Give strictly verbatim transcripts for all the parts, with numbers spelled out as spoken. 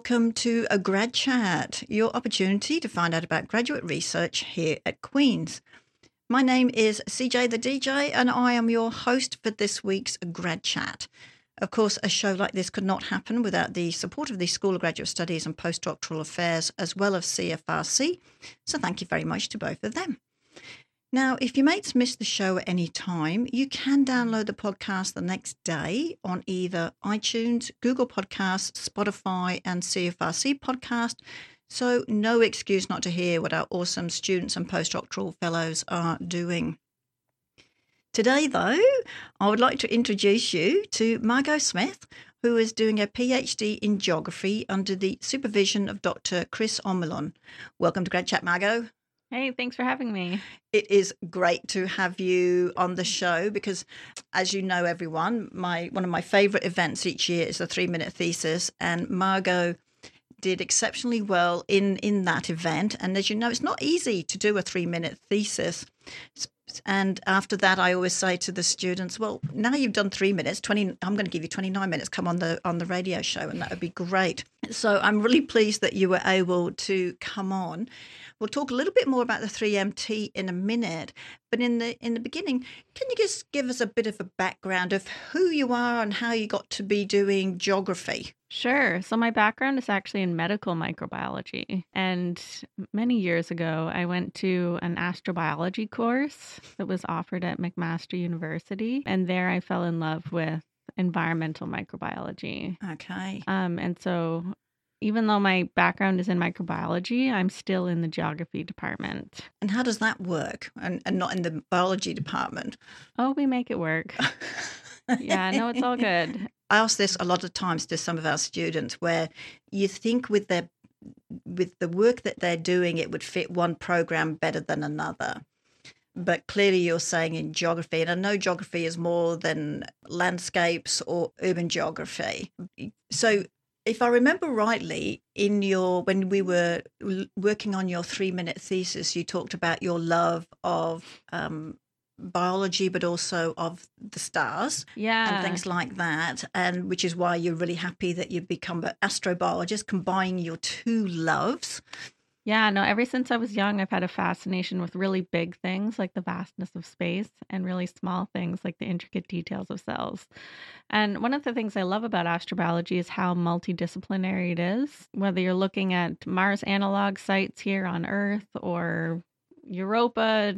welcome to a Grad Chat, your opportunity to find out about graduate research here at Queen's. My name is C J the D J, and I am your host for this week's Grad Chat. Of course, a show like this could not happen without the support of the School of Graduate Studies and Postdoctoral Affairs, as well as C F R C, so thank you very much to both of them. Now, if your mates miss the show at any time, you can download the podcast the next day on either iTunes, Google Podcasts, Spotify, and C F R C Podcast. So no excuse not to hear what our awesome students and postdoctoral fellows are doing. Today, though, I would like to introduce you to Margot Smith, who is doing a PhD in geography under the supervision of Doctor Chris Omilon. Welcome to Grad Chat, Margot. Hey, thanks for having me. It is great to have you on the show because, as you know, everyone, my one of my favourite events each year is the three-minute thesis, and Margot did exceptionally well in, in that event. And as you know, it's not easy to do a three-minute thesis. And after that, I always say to the students, well, now you've done three minutes, twenty, I'm going to give you twenty-nine minutes, come on the on the radio show, and that would be great. So I'm really pleased that you were able to come on. We'll talk a little bit more about the three M T in a minute, but in the in the beginning, can you just give us a bit of a background of who you are and how you got to be doing geography? Sure. So my background is actually in medical microbiology. And many years ago, I went to an astrobiology course that was offered at McMaster University. And there I fell in love with environmental microbiology. Okay. Um, and so even though my background is in microbiology, I'm still in the geography department. And how does that work? And, and not in the biology department? Oh, we make it work. Yeah, no, it's all good. I ask this a lot of times to some of our students, where you think with their with the work that they're doing, it would fit one program better than another. But clearly you're saying in geography, and I know geography is more than landscapes or urban geography. So if I remember rightly, in your when we were working on your three-minute thesis, you talked about your love of um, biology, but also of the stars, yeah, and things like that, and which is why you're really happy that you've become an astrobiologist, combining your two loves. Yeah, no, ever since I was young, I've had a fascination with really big things like the vastness of space and really small things like the intricate details of cells. And one of the things I love about astrobiology is how multidisciplinary it is, whether you're looking at Mars analog sites here on Earth or Europa.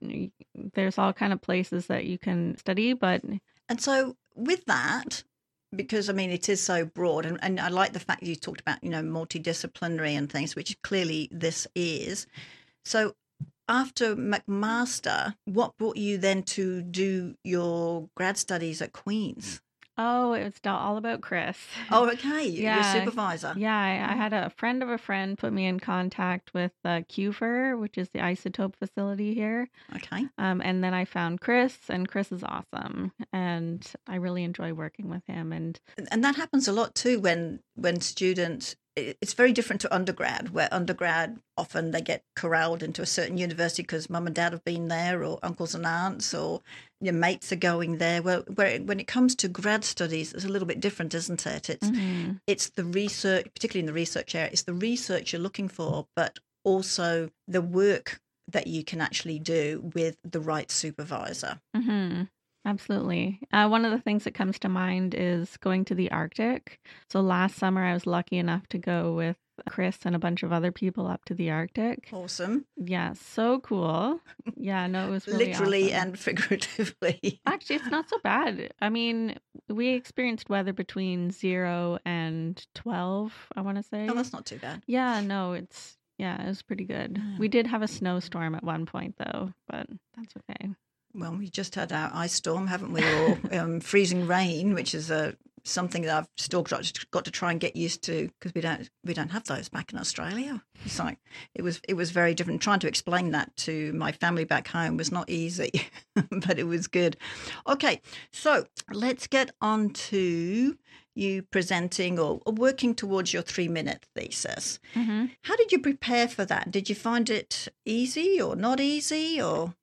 There's all kind of places that you can study, but and so with that, because I mean it is so broad, and, and I like the fact you talked about, you know, multidisciplinary and things, which clearly this is. So after McMaster, what brought you then to do your grad studies at Queen's? Oh, it was all about Chris. Oh, okay. Yeah. Your supervisor. Yeah, I, I had a friend of a friend put me in contact with uh, Q F R, which is the isotope facility here. Okay. Um, and then I found Chris, and Chris is awesome, and I really enjoy working with him. And and that happens a lot too when when students. It's very different to undergrad, where undergrad often they get corralled into a certain university because mum and dad have been there, or uncles and aunts, or your mates are going there. Well, where when it comes to grad studies, it's a little bit different, isn't it? It's mm-hmm. it's the research, particularly in the research area, it's the research you're looking for, but also the work that you can actually do with the right supervisor. Mm-hmm. Absolutely. Uh, one of the things that comes to mind is going to the Arctic. So last summer, I was lucky enough to go with Chris and a bunch of other people up to the Arctic. Awesome. Yeah, so cool. Yeah, no, it was really literally awesome. And figuratively. Actually, it's not so bad. I mean, we experienced weather between zero and twelve, I want to say. Oh, that's not too bad. Yeah, no, it's, yeah, it was pretty good. Yeah. We did have a snowstorm at one point, though, but that's okay. Well, we just had our ice storm, haven't we? Or um, freezing rain, which is a something that I've still got to, got to try and get used to, because we don't we don't have those back in Australia. It's like it was it was very different. Trying to explain that to my family back home was not easy, but it was good. Okay, so let's get on to you presenting or, or working towards your three-minute thesis. Mm-hmm. How did you prepare for that? Did you find it easy or not easy? Or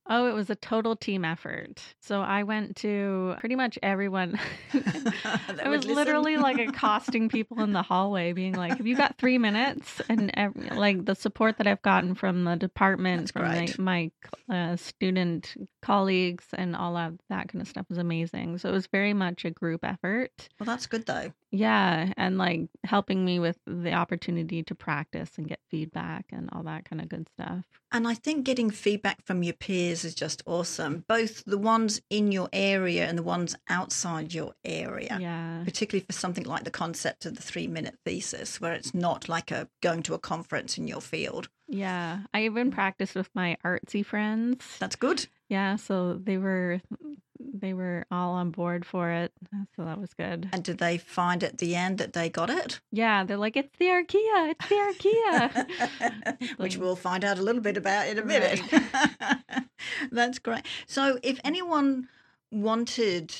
Oh, it was a total team effort. So I went to pretty much everyone. That I would was listen. literally like accosting people in the hallway, being like, "Have you got three minutes?" And ev- like the support that I've gotten from the department, That's from my great. my uh, student colleagues, and all of that kind of stuff was amazing. So it was very much a group effort. Well, that's good though. Yeah, and like helping me with the opportunity to practice and get feedback and all that kind of good stuff. And I think getting feedback from your peers is just awesome, both the ones in your area and the ones outside your area, Yeah. particularly for something like the concept of the three minute thesis, where it's not like a going to a conference in your field. Yeah, I even practiced with my artsy friends. That's good. Yeah, so they were they were all on board for it. So that was good. And did they find at the end that they got it? Yeah, they're like, it's the Archaea, it's the Archaea. Which Like, we'll find out a little bit about in a minute. That's great. So if anyone wanted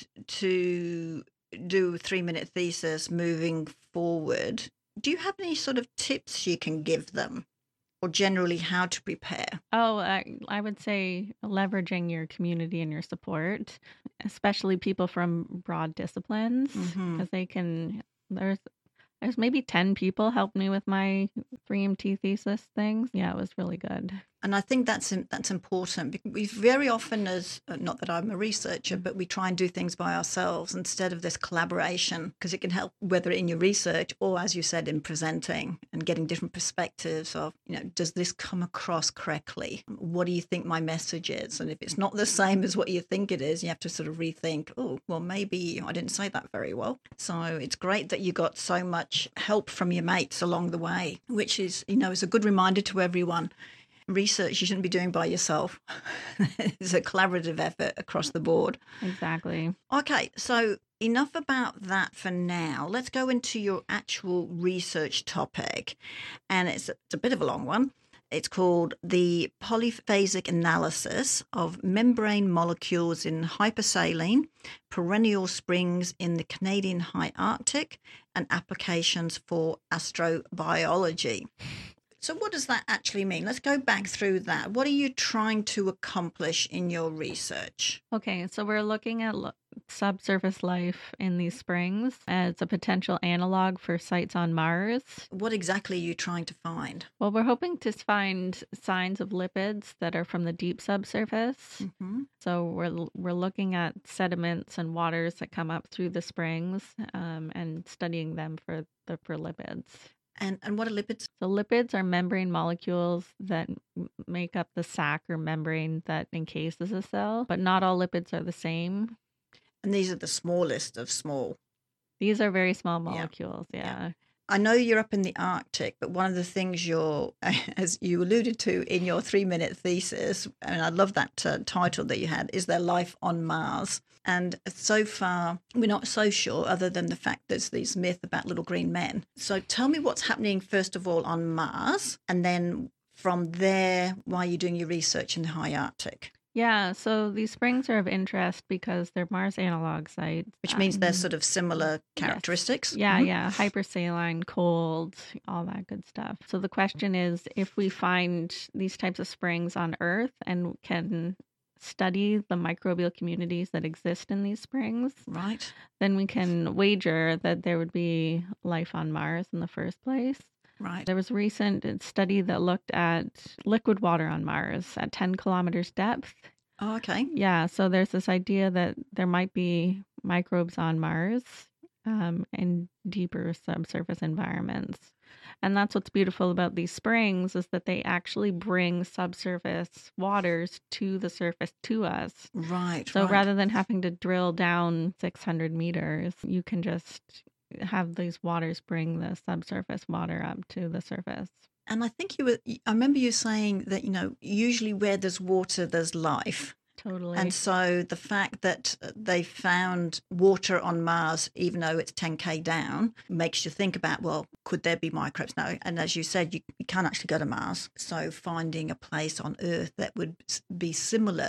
to do a three minute thesis moving forward, do you have any sort of tips you can give them, or generally how to prepare? oh, I, I would say leveraging your community and your support, especially people from broad disciplines, Mhm. because they can. There's there's maybe ten people helped me with my three M T thesis things. Yeah, it was really good. And I think that's im- that's important because we very often, as uh, not that I'm a researcher, but we try and do things by ourselves instead of this collaboration, because it can help whether in your research or, as you said, in presenting and getting different perspectives of, you know, does this come across correctly? What do you think my message is? And if it's not the same as what you think it is, you have to sort of rethink, oh, well, maybe I didn't say that very well. So it's great that you got so much help from your mates along the way, which is, you know, is a good reminder to everyone. Research you shouldn't be doing by yourself. It's a collaborative effort across the board. Exactly. Okay, so enough about that for now. Let's go into your actual research topic. And it's, it's a bit of a long one. It's called the polyphasic analysis of membrane molecules in hypersaline perennial springs in the Canadian high Arctic and applications for astrobiology. So what does that actually mean? Let's go back through that. What are you trying to accomplish in your research? Okay, so we're looking at lo- subsurface life in these springs as a potential analog for sites on Mars. What exactly are you trying to find? Well, we're hoping to find signs of lipids that are from the deep subsurface. Mm-hmm. So we're we're looking at sediments and waters that come up through the springs um, and studying them for the for lipids. And and what are lipids? So lipids are membrane molecules that m- make up the sac or membrane that encases a cell, but not all lipids are the same. And these are the smallest of small. These are very small Yeah. molecules, yeah. Yeah. I know you're up in the Arctic, but one of the things you're, as you alluded to in your three minute thesis, and I love that uh, title that you had, is there life on Mars? And so far, we're not so sure, other than the fact there's this myth about little green men. So tell me what's happening, first of all, on Mars, and then from there, why are you doing your research in the high Arctic? Yeah, so these springs are of interest because they're Mars analog sites. Which means they're Um, sort of similar yes. characteristics. Yeah, Mhm. yeah, hypersaline, cold, all that good stuff. So the question is, if we find these types of springs on Earth and can study the microbial communities that exist in these springs, Right. then we can wager that there would be life on Mars in the first place. Right. There was a recent study that looked at liquid water on Mars at ten kilometers depth. Oh, okay. Yeah, so there's this idea that there might be microbes on Mars um, in deeper subsurface environments. And that's what's beautiful about these springs is that they actually bring subsurface waters to the surface to us. Right. So right. rather than having to drill down six hundred meters, you can just have these waters bring the subsurface water up to the surface. And I think you were, I remember you saying that, you know, usually where there's water, there's life. Totally. And so the fact that they found water on Mars, even though it's ten K down, makes you think about, well, could there be microbes? No. And as you said, you, you can't actually go to Mars. So finding a place on Earth that would be similar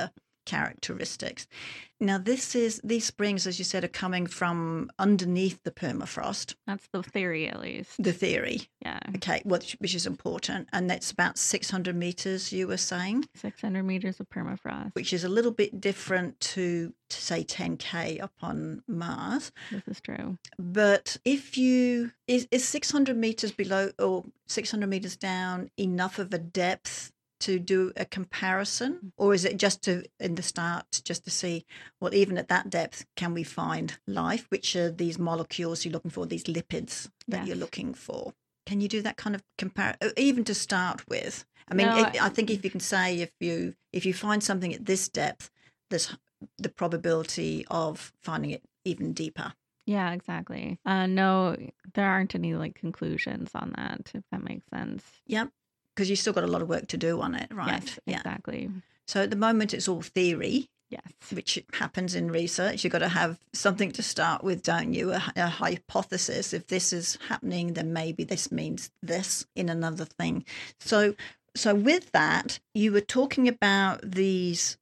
characteristics. Now, this is these springs, as you said, are coming from underneath the permafrost. That's the theory, at least. The theory. Yeah. Okay, which, which is important. And that's about six hundred meters, you were saying? six hundred meters of permafrost. Which is a little bit different to, to say, ten K up on Mars. This is true. But if you, is, is six hundred meters below or six hundred meters down enough of a depth to do a comparison? Or is it just to, in the start, just to see, well, even at that depth, can we find life? Which are these molecules you're looking for, these lipids that Yes. you're looking for? Can you do that kind of comparison, even to start with? I mean, No, it, I think if you can say if you if you find something at this depth, there's the probability of finding it even deeper. Yeah, exactly. Uh, no, there aren't any like conclusions on that, if that makes sense. Yep, because you've still got a lot of work to do on it, right? Yes, Yeah. exactly. So at the moment, it's all theory, Yes. which happens in research. You've got to have something to start with, don't you? A, a hypothesis. If this is happening, then maybe this means this in another thing. So, so with that, you were talking about these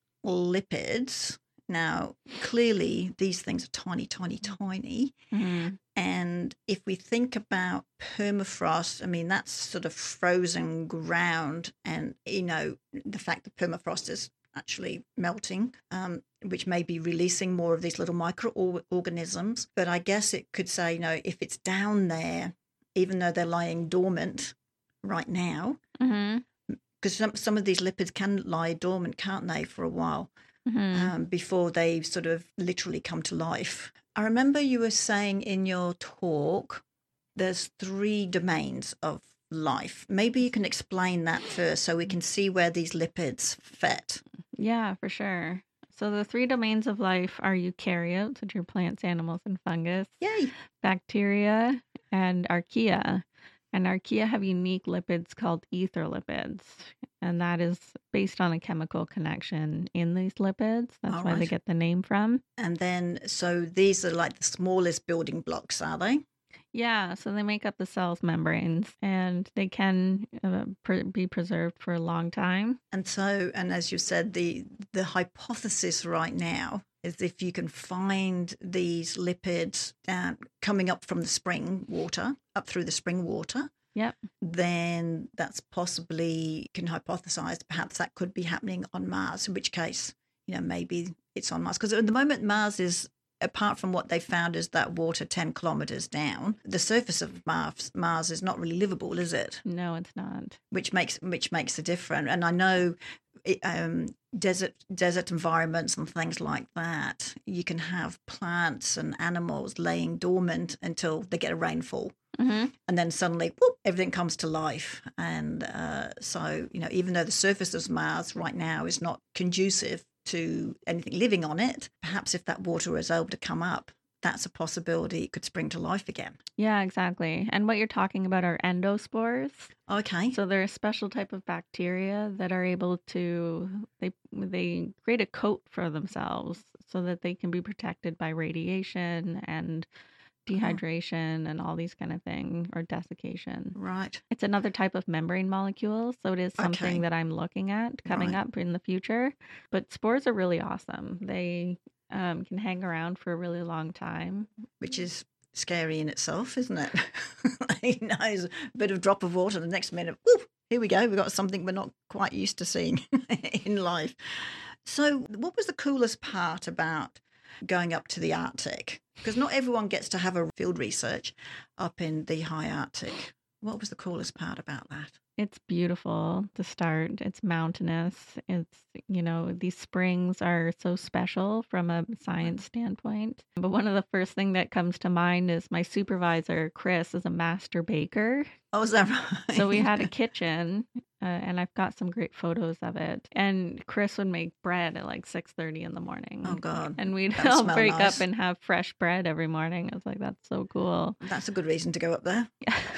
lipids. Now, clearly, these things are tiny, tiny, tiny. Mhm. And if we think about permafrost, I mean, that's sort of frozen ground. And, you know, the fact that permafrost is actually melting, um, which may be releasing more of these little microorganisms. But I guess it could say, you know, if it's down there, even though they're lying dormant right now, Mhm. because some, some of these lipids can lie dormant, can't they, for a while? Mhm. Um, before they sort of literally come to life. I remember you were saying in your talk, there's three domains of life. Maybe you can explain that first so we can see where these lipids fit. Yeah, for sure. So the three domains of life are eukaryotes, which are plants, animals, and fungus, Yay. bacteria, and archaea. And archaea have unique lipids called ether lipids. And that is based on a chemical connection in these lipids. That's All why they right. get the name from. And then, so these are like the smallest building blocks, are they? Yeah, so they make up the cell's membranes and they can uh, pre- be preserved for a long time. And so, and as you said, the the hypothesis right now is if you can find these lipids uh, coming up from the spring water, up through the spring water, Yep. then that's possibly, can hypothesize perhaps that could be happening on Mars, in which case, you know, maybe it's on Mars. Because at the moment, Mars is, apart from what they found is that water ten kilometers down, the surface of Mars, Mars is not really livable, is it? No, it's not. Which makes which makes a difference. And I know it, um, desert desert environments and things like that, you can have plants and animals laying dormant until they get a rainfall. hmm And then suddenly, whoop, everything comes to life. And uh, so, you know, even though the surface of Mars right now is not conducive to anything living on it, perhaps if that water is able to come up, that's a possibility it could spring to life again. Yeah, exactly. And what you're talking about are endospores. Okay. So they're a special type of bacteria that are able to they they create a coat for themselves so that they can be protected by radiation and dehydration and all these kind of things, or desiccation. Right. It's another type of membrane molecule, so it is something Okay. that I'm looking at coming Right. up in the future. But spores are really awesome. They um, can hang around for a really long time. Which is scary in itself, isn't it? You know, it's a bit of drop of water, the next minute, whoop, here we go. We've got something we're not quite used to seeing in life. So what was the coolest part about going up to the Arctic? Because not everyone gets to have a field research up in the high Arctic. What was the coolest part about that? It's beautiful to start. It's mountainous. It's, you know, these springs are so special from a science standpoint. But one of the first thing that comes to mind is my supervisor, Chris, is a master baker. Oh, is that right? So we had a kitchen, uh, and I've got some great photos of it. And Chris would make bread at like six thirty in the morning. Oh, God. And we'd That all smell break nice. up and have fresh bread every morning. I was like, that's so cool. That's a good reason to go up there.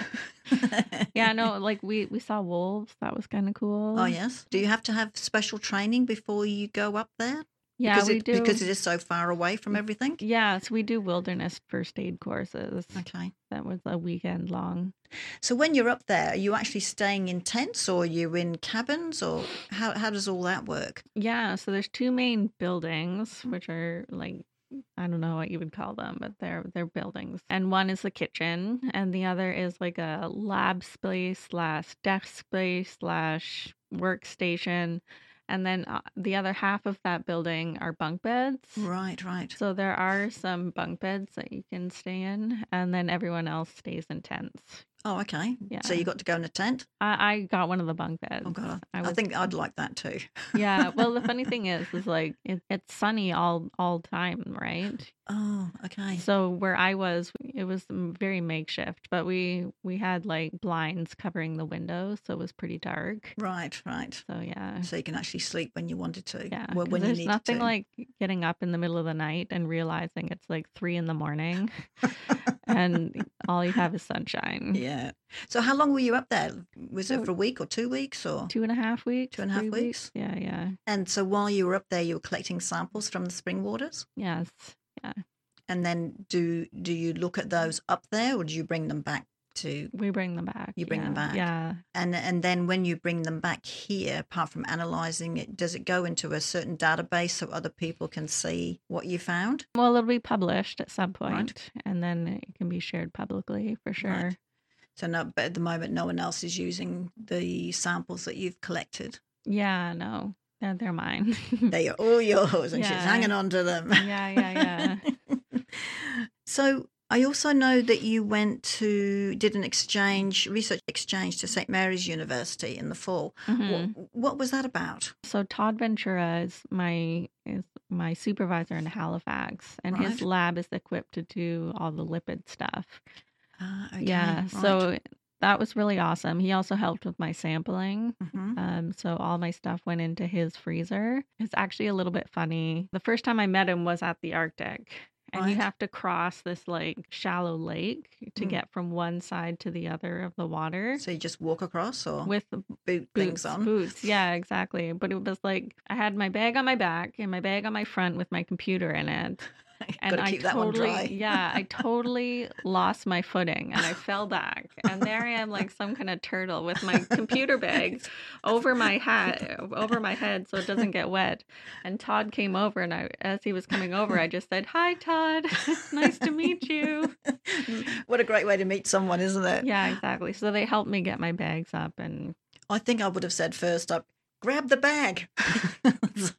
Yeah, no, like we, we saw wolves. That was kind of cool. Oh, yes. Do you have to have special training before you go up there? Yeah, because we it because do. it is so far away from everything? Yes, we do wilderness first aid courses. Okay. That was a weekend long. So when you're up there, are you actually staying in tents or are you in cabins, or how how does all that work? Yeah, so there's two main buildings, which are like I don't know what you would call them, but they're they're buildings. And one is the kitchen, and the other is like a lab space slash desk space slash workstation. And then uh, the other half of that building are bunk beds. Right, right. So there are some bunk beds that you can stay in, and then everyone else stays in tents. Oh, okay. Yeah. So you got to go in a tent? I, I got one of the bunk beds. Oh, God. I I was think I'd like that too. yeah. Well, the funny thing is, is like it, it's sunny all all time, right? Oh, okay. So where I was, it was m- very makeshift, but we we had like blinds covering the windows, so it was pretty dark. Right, right. So yeah, So you can actually sleep when you wanted to. yeah. Well, 'Cause when you there's needed nothing to. like getting up in the middle of the night and realizing it's like three in the morning, and all you have is sunshine. Yeah. So how long were you up there? Was it So for a week or two weeks or two and a half weeks, two and a half three weeks? Yeah, yeah, And so while you were up there, you were collecting samples from the spring waters? yes, yeah. And then do do you look at those up there, or do you bring them back to We bring them back. you bring yeah, them back? Yeah. And and then when you bring them back here, apart from analyzing it, does it go into a certain database so other people can see what you found? Well, it'll be published at some Right. point, and then it can be shared publicly for sure. Right. So no, but at the moment, no one else is using the samples that you've collected. Yeah, no, they're, they're mine. They are all yours, and she's Yeah. hanging on to them. Yeah, yeah, yeah. So I also know that you went to did an exchange, research exchange to Saint Mary's University in the fall. Mhm. What, what was that about? So Todd Ventura is my is my supervisor in Halifax, and his Right. lab is equipped to do all the lipid stuff. Ah, okay, Yeah, right. so that was really awesome. He also helped with my sampling. Mhm. Um, so all my stuff went into his freezer. It's actually a little bit funny. The first time I met him was at the Arctic. And you Right. have to cross this like shallow lake to Mm. get from one side to the other of the water So you just walk across, or with boot boots. things on? Boots, yeah, exactly. But it was like I had my bag on my back and my bag on my front with my computer in it. And Got to I keep that one totally, dry. yeah, I totally lost my footing and I fell back. And there I am, like some kind of turtle with my computer bag over my hat, over my head, so it doesn't get wet. And Todd came over, and I, as he was coming over, I just said, "Hi, Todd. It's nice to meet you." What a great way to meet someone, isn't it? Yeah, exactly. So they helped me get my bags up, and I think I would have said first up, grab the bag So,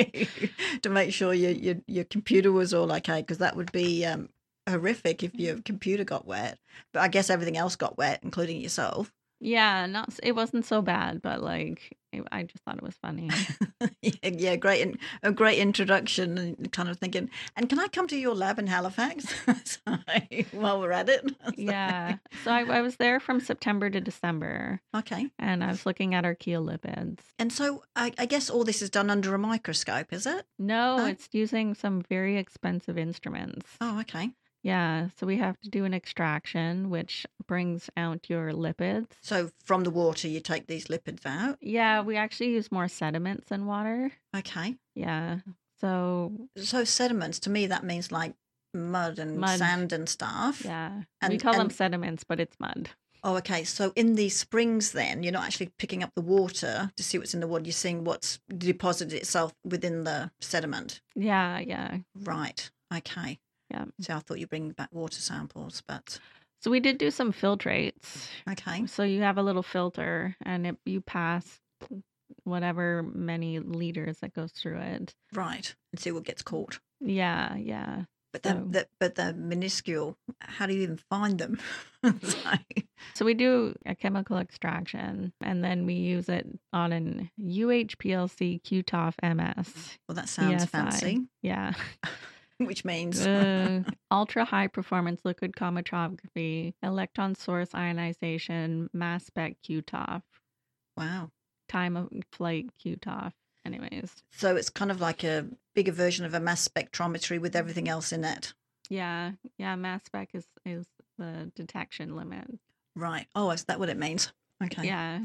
to make sure your, your your computer was all okay, because that would be um, horrific if your computer got wet. But I guess everything else got wet, including yourself. yeah, not s- it wasn't so bad, but like it, I just thought it was funny. yeah, yeah, great, in, a great introduction, and kind of thinking, and can I come to your lab in Halifax So, while we're at it? Yeah. So I, I was there from September to December, Okay. and I was looking at archaeolipids. And so I, I guess all this is done under a microscope, is it? No, Huh? it's using some very expensive instruments. Oh, okay. Yeah, so we have to do an extraction, which brings out your lipids. So from the water, you take these lipids out. Yeah, we actually use more sediments than water. Okay. Yeah. So, So sediments, to me, that means like mud and Mud. sand and stuff. yeah, we And- call them and- sediments, but it's mud. Oh, okay. So in these springs, then you're not actually picking up the water to see what's in the water. You're seeing what's deposited itself within the sediment. Yeah, yeah, Right. Okay. yeah. So I thought you bring back water samples, but So we did do some filtrates. okay. So you have a little filter, and it, you pass whatever many liters that goes through it. Right. And see what gets caught. Yeah, yeah. But So- the, the but the minuscule. How do you even find them? So- So we do a chemical extraction, and then we use it on an U H P L C Q T O F M S. well, that sounds P S I. fancy. Yeah. Which means uh, ultra high performance liquid chromatography, electron source ionization, mass spec Q T O F, wow. time of flight Q T O F. Anyways, So it's kind of like a bigger version of a mass spectrometry with everything else in it. yeah, yeah, mass spec is is the detection limit. Right. Oh, is that what it means? Okay. Yeah.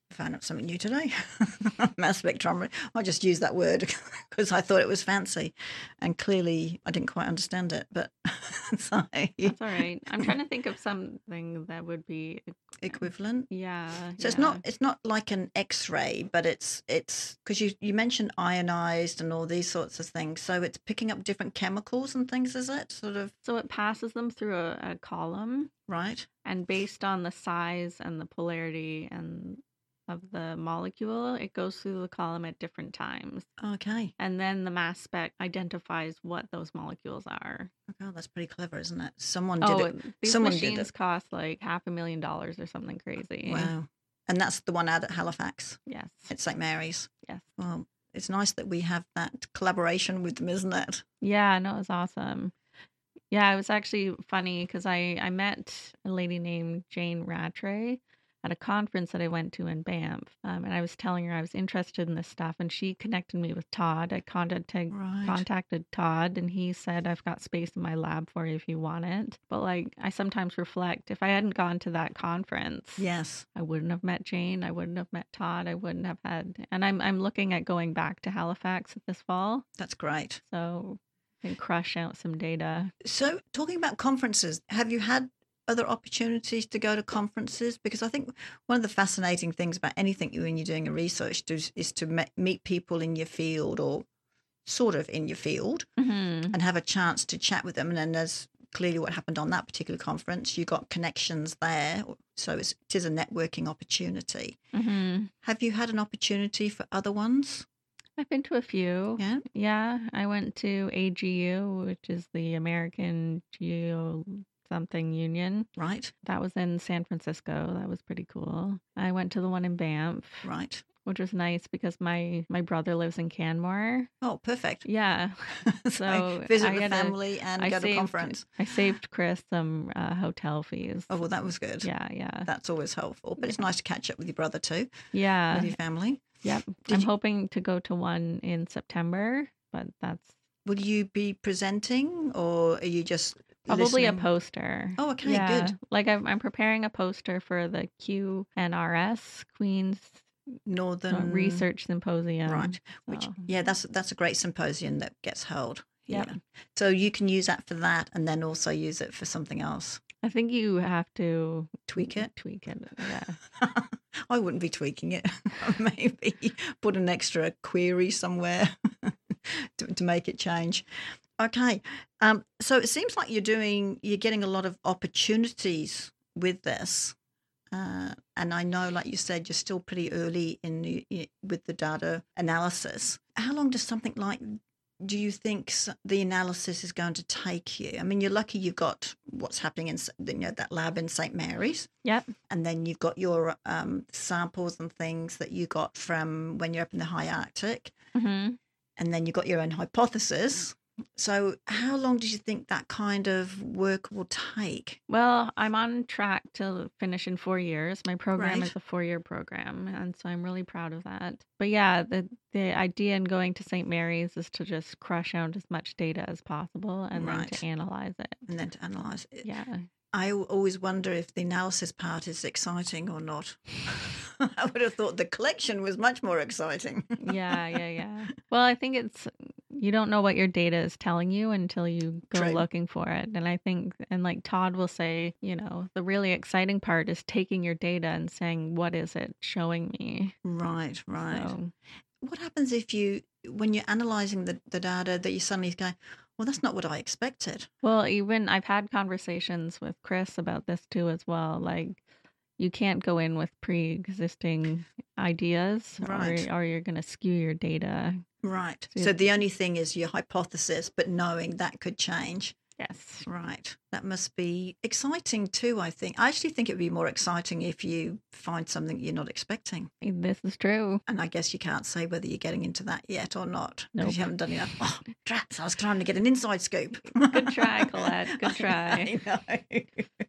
I found out something new today. Mass spectrometry. I just used that word because I thought it was fancy, and clearly I didn't quite understand it. But so, That's all right. I'm trying to think of something that would be equivalent. Yeah. So yeah. it's not it's not like an X-ray, but it's it's because you you mentioned ionized and all these sorts of things. So it's picking up different chemicals and things, is it? Sort of. So it passes them through a, a column, right? And based on the size and the polarity and of the molecule, it goes through the column at different times. Okay. And then the mass spec identifies what those molecules are. Oh, that's pretty clever, isn't it? Someone did oh, it. These Someone machines did it. cost like half a million dollars or something crazy. Wow. And that's the one out at Halifax. Yes. At Saint Mary's. Yes. Well, it's nice that we have that collaboration with them, isn't it? Yeah, no, it was awesome. Yeah, it was actually funny because I, I met a lady named Jane Rattray at a conference that I went to in Banff. Um, and I was telling her I was interested in this stuff, and she connected me with Todd. I contacted, Right. contacted Todd, and he said, I've got space in my lab for you if you want it. But like, I sometimes reflect, if I hadn't gone to that conference, Yes. I wouldn't have met Jane. I wouldn't have met Todd. I wouldn't have had, and I'm, I'm looking at going back to Halifax this fall. That's great. So I can crush out some data. So talking about conferences, have you had other opportunities to go to conferences? Because I think one of the fascinating things about anything you when you're doing a research is, is to me- meet people in your field or sort of in your field Mm-hmm. and have a chance to chat with them. And then there's clearly what happened on that particular conference. You got connections there. So it's, it is a networking opportunity. Mm-hmm. Have you had an opportunity for other ones? I've been to a few. Yeah. Yeah, I went to A G U, which is the American Geo something union. Right. That was in San Francisco. That was pretty cool. I went to the one in Banff, Right. which was nice because my my brother lives in Canmore. Oh, perfect. Yeah. so, So visit I the had a- family and I go to saved- conference. I saved Chris some uh, hotel fees. Oh, well, that was good. Yeah, yeah. That's always helpful. But it's Yeah. nice to catch up with your brother too, Yeah. with your family. Yep. Did I'm you- hoping to go to one in September, but that's Will you be presenting or are you just probably a listening? poster. Oh, okay, yeah. good. Like I'm, I'm preparing a poster for the Q N R S Queen's Northern uh, Research Symposium. Right. Which, So, yeah, that's that's a great symposium that gets held. Yep. Yeah. So you can use that for that and then also use it for something else. I think you have to Tweak it. Tweak it. Yeah. I wouldn't be tweaking it. Maybe put an extra query somewhere to, to make it change. Okay. Um, so it seems like you're doing, you're getting a lot of opportunities with this. Uh, and I know, like you said, you're still pretty early in the, with the data analysis. How long does something like, do you think s- the analysis is going to take you? I mean, you're lucky you've got what's happening in s- you know, that lab in Saint Mary's. Yep. And then you've got your um, samples and things that you got from when you're up in the high Arctic. hmm And then you've got your own hypothesis. So how long do you think that kind of work will take? Well, I'm on track to finish in four years. My program Right. is a four-year program, and so I'm really proud of that. But yeah, the the idea in going to Saint Mary's is to just crush out as much data as possible and then Right. to analyze it. And then to analyse it. Yeah. I al- always wonder if the analysis part is exciting or not. I would have thought the collection was much more exciting. Yeah, yeah, yeah. Well, I think it's you don't know what your data is telling you until you go True. looking for it. And I think, and like Todd will say, you know, the really exciting part is taking your data and saying, what is it showing me? Right, right. So, What happens if you, when you're analysing the, the data, that you suddenly go, well, that's not what I expected. well, even I've had conversations with Chris about this too as well. Like, you can't go in with pre-existing ideas, Right. or or you're going to skew your data. Right. So- So the only thing is your hypothesis, but knowing that could change. Yes. Right. That must be exciting too, I think. I actually think it would be more exciting if you find something you're not expecting. This is true. And I guess you can't say whether you're getting into that yet or not because Nope. you haven't done enough. Oh, drats, I was trying to get an inside scoop. Good try, Colette. Good I- try. I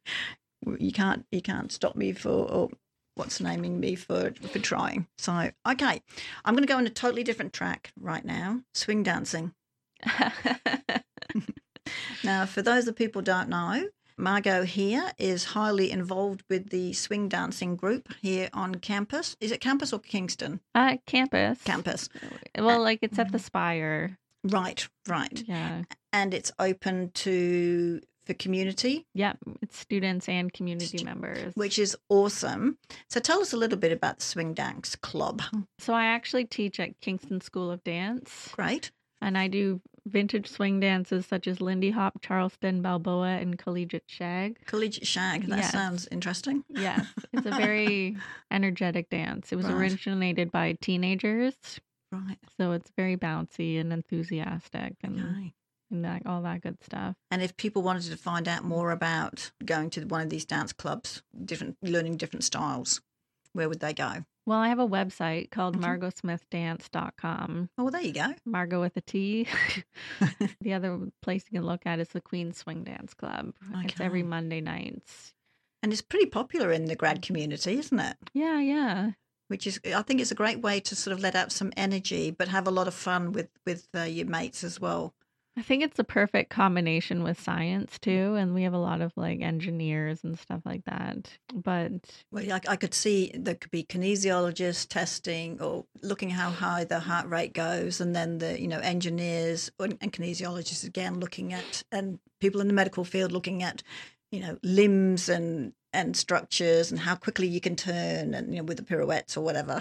know. You can't you can't stop me for or what's naming me for for trying. So, okay. I'm going to go on a totally different track right now. Swing dancing. Now, for those of people who don't know, Margot here is highly involved with the swing dancing group here on campus. Is it campus or Kingston? Uh, campus. Campus. Well, like it's at the Spire. Right, right. Yeah. And it's open to the community? Yeah, it's students and community members. Which is awesome. So tell us a little bit about the Swing Dance Club. So I actually teach at Kingston School of Dance. Great. And I do vintage swing dances such as Lindy Hop, Charleston, Balboa, and Collegiate Shag. Collegiate Shag, that yes. sounds interesting. Yes, it's a very energetic dance. It was Right. originated by teenagers. Right. So it's very bouncy and enthusiastic and, Okay. and that, all that good stuff. And if people wanted to find out more about going to one of these dance clubs, different learning different styles, where would they go? Well, I have a website called Mhm. margot smith dance dot com. Oh, well, there you go. Margot with a T. The other place you can look at is the Queen's Swing Dance Club. It's every Okay. Monday nights. And it's pretty popular in the grad community, isn't it? Yeah, yeah. Which is, I think it's a great way to sort of let out some energy, but have a lot of fun with, with uh, your mates as well. I think it's the perfect combination with science too, and we have a lot of like engineers and stuff like that. But Well, yeah, I, I could see there could be kinesiologists testing or looking how high the heart rate goes, and then the you know engineers and and kinesiologists again looking at, and people in the medical field looking at you know limbs and and structures and how quickly you can turn and you know with the pirouettes or whatever.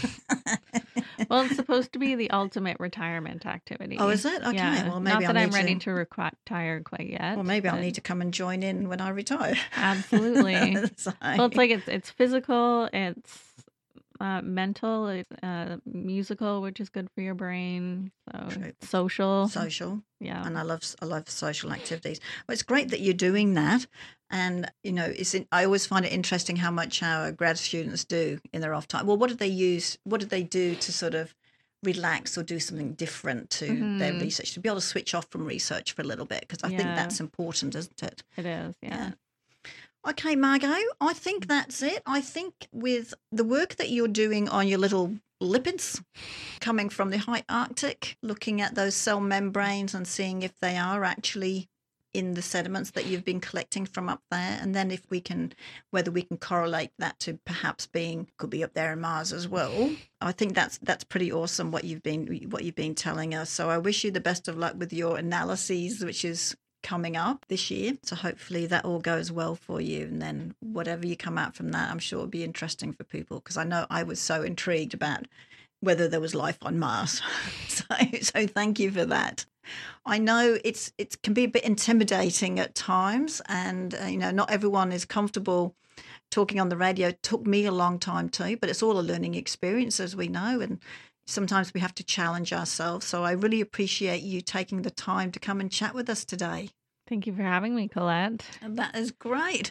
well, it's supposed to be the ultimate retirement activity. Oh, is it? Okay. Yeah. Well, Not maybe that I'll I'm need ready to- to retire quite yet. Well, maybe I'll but need to come and join in when I retire. Absolutely. So- Well, it's like it's it's physical, it's uh, mental, it's uh, musical, which is good for your brain. So True. it's social. social. Yeah. And I love I love social activities. Well, it's great that you're doing that, and you know, it's in, I always find it interesting how much our grad students do in their off time. Well, what did they use? What did they do to sort of relax or do something different to their Mhm. research to be able to switch off from research for a little bit? Because I think Yeah. that's important, isn't it? It is. Yeah. Okay, Margot, I think that's it. I think with the work that you're doing on your little lipids coming from the high Arctic, looking at those cell membranes and seeing if they are actually in the sediments that you've been collecting from up there, and then if we can, whether we can correlate that to perhaps being, could be up there in Mars as well. I think that's that's pretty awesome what you've been what you've been telling us. So I wish you the best of luck with your analyses, which is coming up this year. So hopefully that all goes well for you. And then whatever you come out from that, I'm sure it'll be interesting for people, because I know I was so intrigued about whether there was life on Mars. so, so thank you for that. I know it's it can be a bit intimidating at times, and uh, you know not everyone is comfortable talking on the radio. It took me a long time too, but it's all a learning experience, as we know, and sometimes we have to challenge ourselves. So I really appreciate you taking the time to come and chat with us today. Thank you for having me, Colette. And that is great.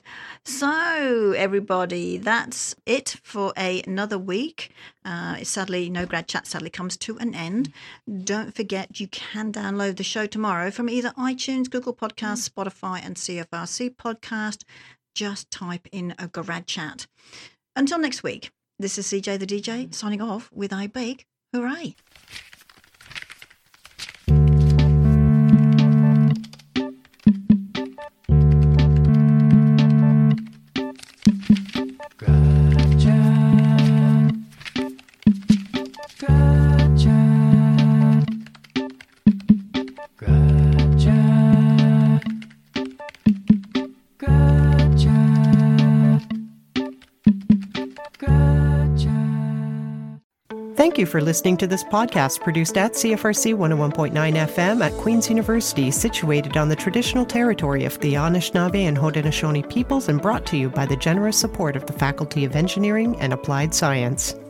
So, everybody, that's it for a, another week. Uh, sadly, No Grad Chat sadly comes to an end. Don't forget, you can download the show tomorrow from either iTunes, Google Podcasts, Spotify, and C F R C Podcast. Just type in a Grad Chat. Until next week, this is C J the D J signing off with a big hooray. Thank you for listening to this podcast produced at C F R C one oh one point nine F M at Queen's University, situated on the traditional territory of the Anishinaabe and Haudenosaunee peoples, and brought to you by the generous support of the Faculty of Engineering and Applied Science.